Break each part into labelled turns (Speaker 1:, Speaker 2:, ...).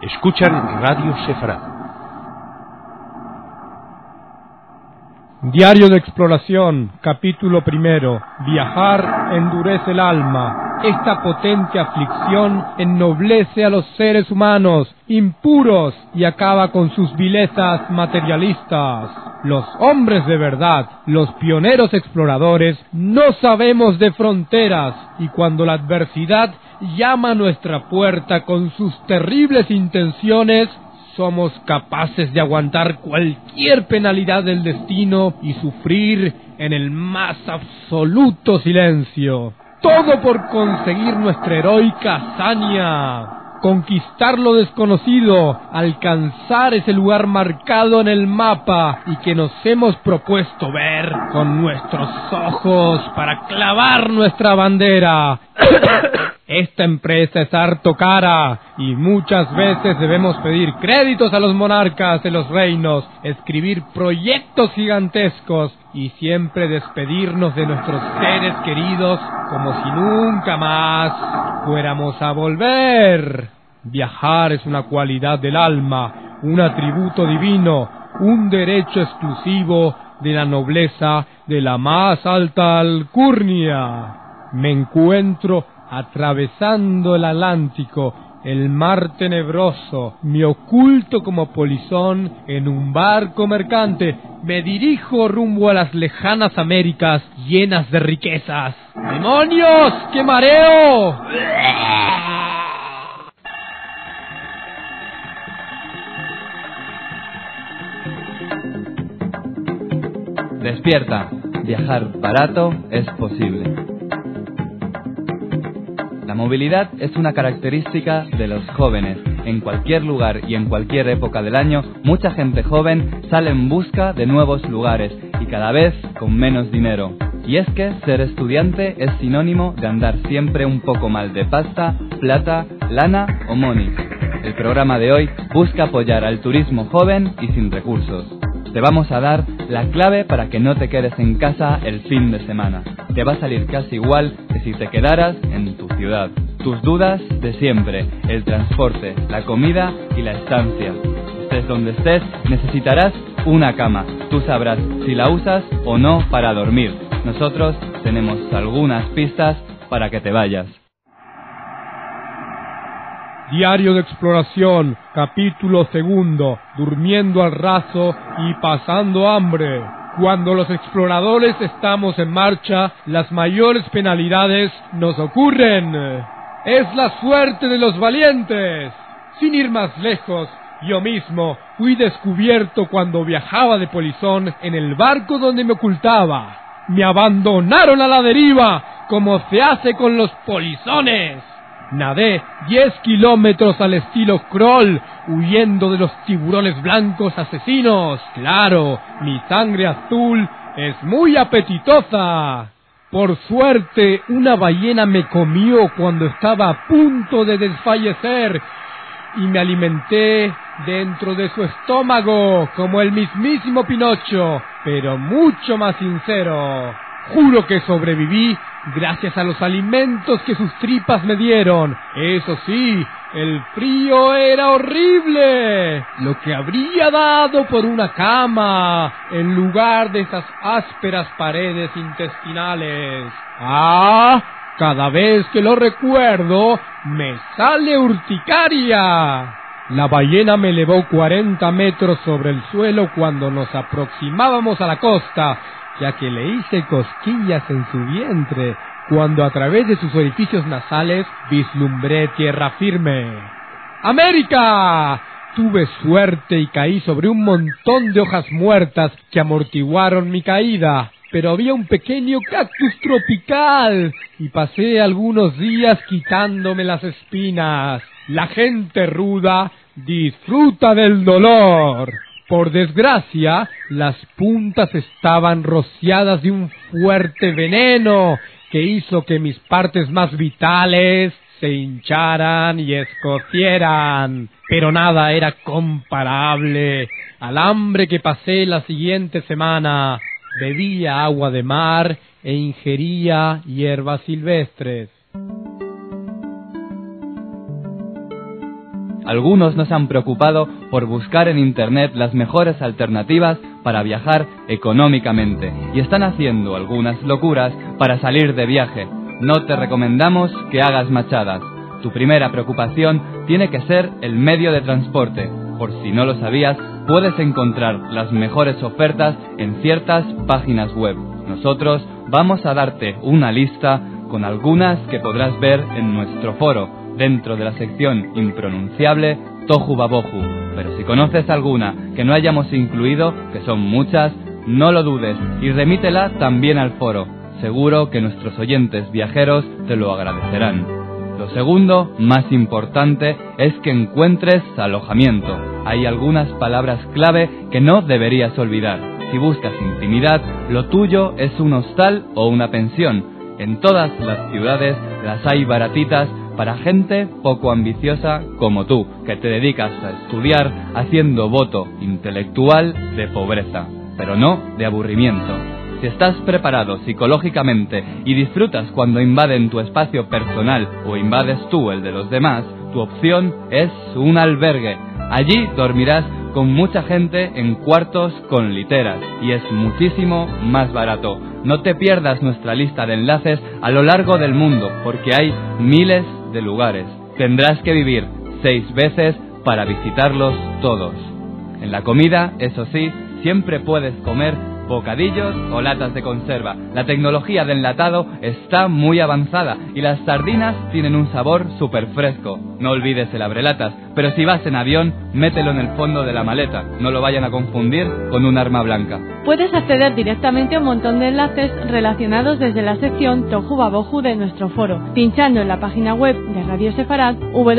Speaker 1: Escuchan Radio Sefarad.
Speaker 2: Diario de exploración, capítulo 1. Viajar endurece el alma. Esta potente aflicción ennoblece a los seres humanos, impuros, y acaba con sus vilezas materialistas. Los hombres de verdad, los pioneros exploradores, no sabemos de fronteras, y cuando la adversidad llama a nuestra puerta con sus terribles intenciones, somos capaces de aguantar cualquier penalidad del destino y sufrir en el más absoluto silencio. Todo por conseguir nuestra heroica hazaña. Conquistar lo desconocido, alcanzar ese lugar marcado en el mapa y que nos hemos propuesto ver con nuestros ojos para clavar nuestra bandera. Esta empresa es harto cara y muchas veces debemos pedir créditos a los monarcas de los reinos, escribir proyectos gigantescos y siempre despedirnos de nuestros seres queridos como si nunca más fuéramos a volver. Viajar es una cualidad del alma, un atributo divino, un derecho exclusivo de la nobleza de la más alta alcurnia. Me encuentro atravesando el Atlántico, el mar tenebroso, me oculto como polizón en un barco mercante, me dirijo rumbo a las lejanas Américas llenas de riquezas. ¡Demonios! ¡Qué mareo!
Speaker 3: Despierta, viajar barato es posible. La movilidad es una característica de los jóvenes. En cualquier lugar y en cualquier época del año, mucha gente joven sale en busca de nuevos lugares y cada vez con menos dinero. Y es que ser estudiante es sinónimo de andar siempre un poco mal de pasta, plata, lana o money. El programa de hoy busca apoyar al turismo joven y sin recursos. Te vamos a dar la clave para que no te quedes en casa el fin de semana. Te va a salir casi igual que si te quedaras en tu ciudad. Tus dudas de siempre, el transporte, la comida y la estancia. Estés donde estés, necesitarás una cama. Tú sabrás si la usas o no para dormir. Nosotros tenemos algunas pistas para que te vayas.
Speaker 2: Diario de exploración, capítulo 2. Durmiendo al raso y pasando hambre. Cuando los exploradores estamos en marcha, las mayores penalidades nos ocurren. Es la suerte de los valientes. Sin ir más lejos, yo mismo fui descubierto cuando viajaba de polizón en el barco donde me ocultaba. Me abandonaron a la deriva, como se hace con los polizones. Nadé 10 kilómetros al estilo crawl, huyendo de los tiburones blancos asesinos. Claro, mi sangre azul es muy apetitosa. Por suerte, una ballena me comió cuando estaba a punto de desfallecer y me alimenté dentro de su estómago como el mismísimo Pinocho, pero mucho más sincero. Juro que sobreviví gracias a los alimentos que sus tripas me dieron. Eso sí, el frío era horrible. Lo que habría dado por una cama en lugar de esas ásperas paredes intestinales. Cada vez que lo recuerdo, me sale urticaria. La ballena me elevó 40 metros sobre el suelo cuando nos aproximábamos a la costa, ya que le hice cosquillas en su vientre, cuando a través de sus orificios nasales vislumbré tierra firme. ¡América! Tuve suerte y caí sobre un montón de hojas muertas que amortiguaron mi caída, pero había un pequeño cactus tropical y pasé algunos días quitándome las espinas. La gente ruda disfruta del dolor. Por desgracia, las puntas estaban rociadas de un fuerte veneno que hizo que mis partes más vitales se hincharan y escocieran. Pero nada era comparable al hambre que pasé la siguiente semana. Bebía agua de mar e ingería hierbas silvestres.
Speaker 3: algunos no se han preocupado por buscar en Internet las mejores alternativas para viajar económicamente y están haciendo algunas locuras para salir de viaje. No te recomendamos que hagas machadas. Tu primera preocupación tiene que ser el medio de transporte. Por si no lo sabías, puedes encontrar las mejores ofertas en ciertas páginas web. Nosotros vamos a darte una lista con algunas que podrás ver en nuestro foro, dentro de la sección impronunciable Tohu Babohu. Pero si conoces alguna que no hayamos incluido, que son muchas, no lo dudes y remítela también al foro. Seguro que nuestros oyentes viajeros te lo agradecerán. Lo segundo, más importante, es que encuentres alojamiento. Hay algunas palabras clave que no deberías olvidar. Si buscas intimidad, lo tuyo es un hostal o una pensión. En todas las ciudades las hay baratitas para gente poco ambiciosa como tú, que te dedicas a estudiar haciendo voto intelectual de pobreza, pero no de aburrimiento. Si estás preparado psicológicamente y disfrutas cuando invaden tu espacio personal o invades tú el de los demás, tu opción es un albergue. Allí dormirás con mucha gente en cuartos con literas y es muchísimo más barato. No te pierdas nuestra lista de enlaces a lo largo del mundo porque hay miles de lugares. Tendrás que vivir 6 veces para visitarlos todos. En la comida, eso sí, siempre puedes comer bocadillos o latas de conserva. La tecnología de enlatado está muy avanzada y las sardinas tienen un sabor súper fresco. No olvides el abrelatas, pero si vas en avión, mételo en el fondo de la maleta. No lo vayan a confundir con un arma blanca.
Speaker 4: Puedes acceder directamente a un montón de enlaces relacionados desde la sección Tohu Babohu de nuestro foro, pinchando en la página web de Radio Sefarad,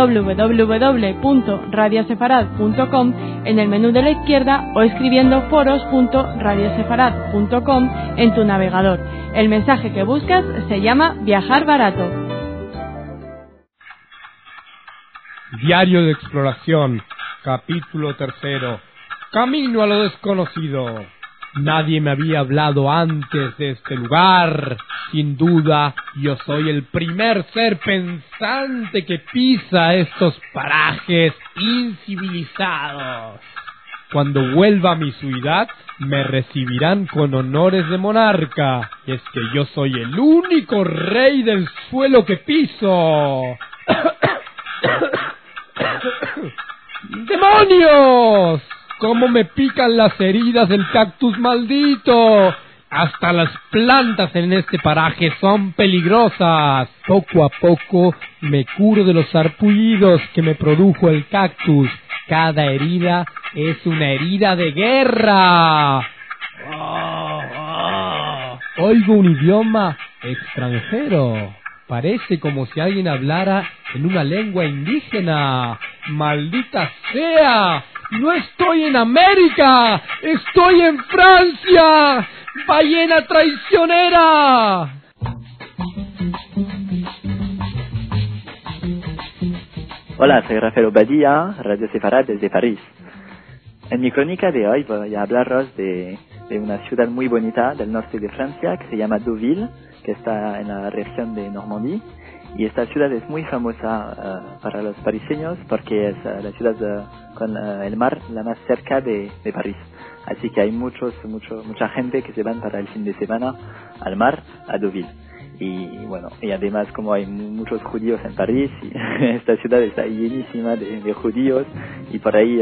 Speaker 4: www.radiosefarad.com, en el menú de la izquierda o escribiendo foros.radiosefarad.com en tu navegador. El mensaje que buscas se llama Viajar Barato.
Speaker 2: Diario de exploración, capítulo 3. Camino a lo desconocido. Nadie me había hablado antes de este lugar. Sin duda, yo soy el primer ser pensante que pisa estos parajes incivilizados. Cuando vuelva a mi ciudad, me recibirán con honores de monarca. Y es que yo soy el único rey del suelo que piso. ¡Demonios! ¡Cómo me pican las heridas del cactus maldito! Hasta las plantas en este paraje son peligrosas. Poco a poco me curo de los sarpullidos que me produjo el cactus. Cada herida es una herida de guerra. Oigo un idioma extranjero. Parece como si alguien hablara en una lengua indígena. ¡Maldita sea! ¡No estoy en América! ¡Estoy en Francia! ¡Ballena traicionera!
Speaker 5: Hola, soy Rafael Obadía, Radio Sefarad desde París. En mi crónica de hoy voy a hablaros de una ciudad muy bonita del norte de Francia que se llama Deauville, que está en la región de Normandía. Y esta ciudad es muy famosa para los pariseños porque es la ciudad con el mar la más cerca de París. Así que hay mucha gente que se van para el fin de semana al mar, a Deauville. Y bueno, y además como hay muchos judíos en París, y esta ciudad está llenísima de judíos y por ahí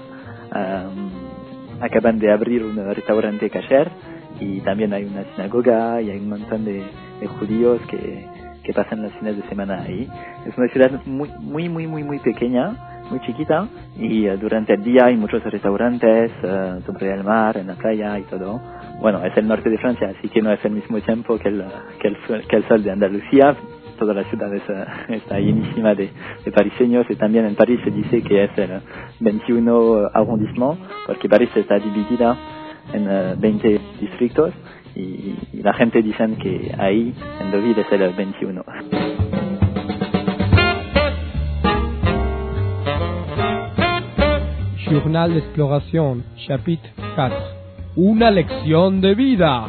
Speaker 5: acaban de abrir un restaurante kasher y también hay una sinagoga y hay un montón de judíos que pasan los fines de semana ahí. Es una ciudad muy pequeña, muy chiquita y durante el día hay muchos restaurantes sobre el mar, en la playa y todo. Bueno, es el norte de Francia, así que no es el mismo tiempo que el sol de Andalucía. Toda la ciudad está llenísima de pariseños y también en París se dice que es el 21 arrondissement porque París está dividida en 20 distritos y la gente dice que ahí en Deauville es el 21.
Speaker 2: Journal de exploración, chapitre 4. Una lección de vida.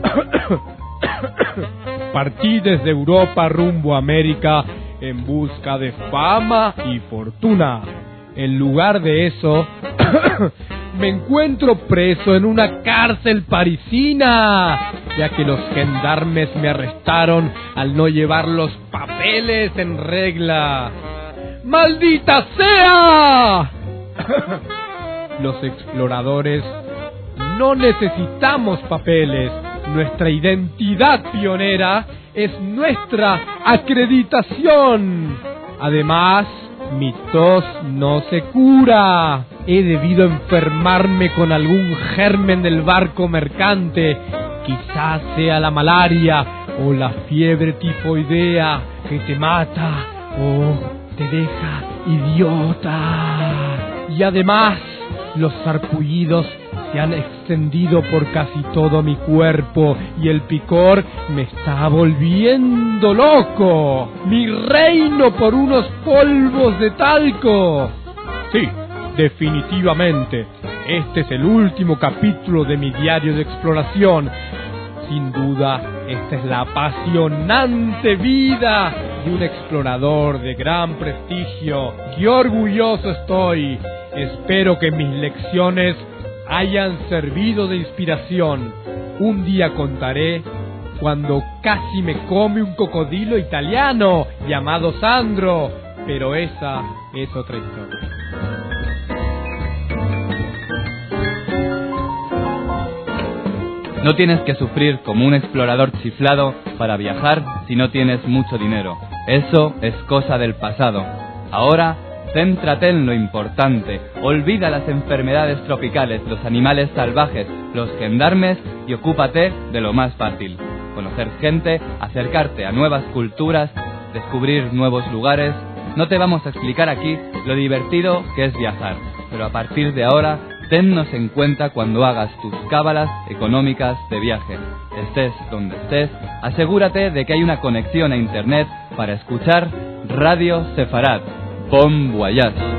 Speaker 2: Partí desde Europa rumbo a América en busca de fama y fortuna. En lugar de eso, me encuentro preso en una cárcel parisina, ya que los gendarmes me arrestaron al no llevar los papeles en regla. ¡Maldita sea! Los exploradores no necesitamos papeles. Nuestra identidad pionera es nuestra acreditación. Además, mi tos no se cura. He debido enfermarme con algún germen del barco mercante. Quizás sea la malaria o la fiebre tifoidea que te mata o te deja idiota. Y además, los sarpullidos se han extendido por casi todo mi cuerpo y el picor me está volviendo loco. Mi reino por unos polvos de talco. Sí, definitivamente, este es el último capítulo de mi diario de exploración. Sin duda, esta es la apasionante vida de un explorador de gran prestigio. ¡Qué orgulloso estoy! Espero que mis lecciones hayan servido de inspiración. Un día contaré cuando casi me come un cocodrilo italiano llamado Sandro, pero esa es otra historia.
Speaker 3: No tienes que sufrir como un explorador chiflado para viajar si no tienes mucho dinero. Eso es cosa del pasado. Ahora, céntrate en lo importante. Olvida las enfermedades tropicales, los animales salvajes, los gendarmes y ocúpate de lo más fácil. Conocer gente, acercarte a nuevas culturas, descubrir nuevos lugares. No te vamos a explicar aquí lo divertido que es viajar, pero a partir de ahora, tennos en cuenta cuando hagas tus cábalas económicas de viaje. Estés donde estés, asegúrate de que hay una conexión a internet para escuchar Radio Sefarad. Bon voyage.